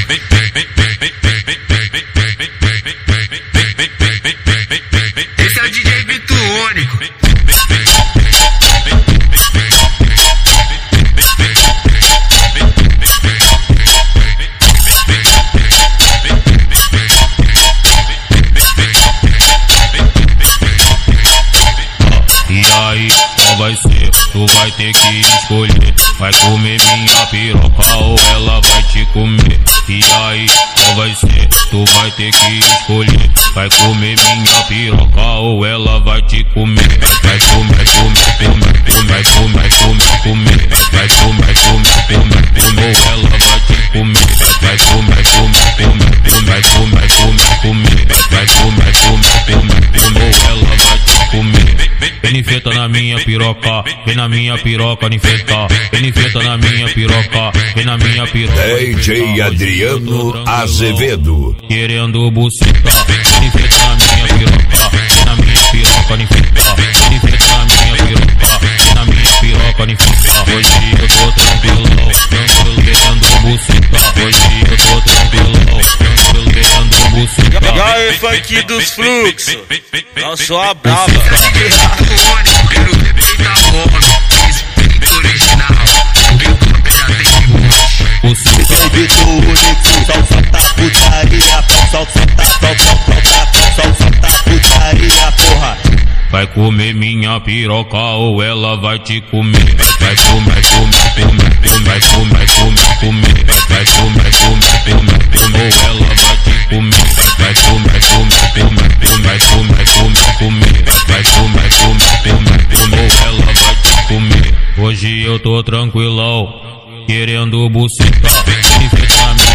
Esse é o DJ Bitônico. E aí, qual vai ser? Tu vai ter que escolher. Vai comer minha piroca ou ela vai te comer? E aí, qual vai ser? Tu vai ter que escolher. Vai comer minha piroca ou ela vai te comer? Vai comer, comer, comer, comer, comer, comer. Vai comer, comer, comer, comer, ou ela vai te comer? Vai comer, comer, comer, comer, comer, comer, comer. Vai comer, comer, comer, comer, ou ela vai te comer? Vem enfeita na minha piroca, vem na minha piroca enfeitar. Vem enfeita na minha piroca, vem na minha piroca. DJ Adriano Azevedo. Querendo buceta, vem enfeita na minha piroca, vem na minha piroca enfeitar. Vem enfeita na minha piroca, vem na minha piroca enfeitar. Hoje eu tô tranquilão, tranquilo querendo buceta. Hoje eu tô tranquilão, tranquilo querendo buceta. E aí, funk dos fluxos, não sou a brava. Quero ver peita fome, espírito original. Porque o top já tem que morrer. Buceta. Solta putaria, solta putaria, porra. Vai comer minha piroca ou ela vai te comer? Vai comer, comer, comer, comer, comer, comer, comer. Vai comer, comer, comer, comer, ou ela vai te comer? Vai comer, comer, comer, comer, comer, comer, comer. Vai comer, comer, comer, comer, ou ela vai te comer? Hoje eu tô tranquilão, querendo buceta. Vem enfeitar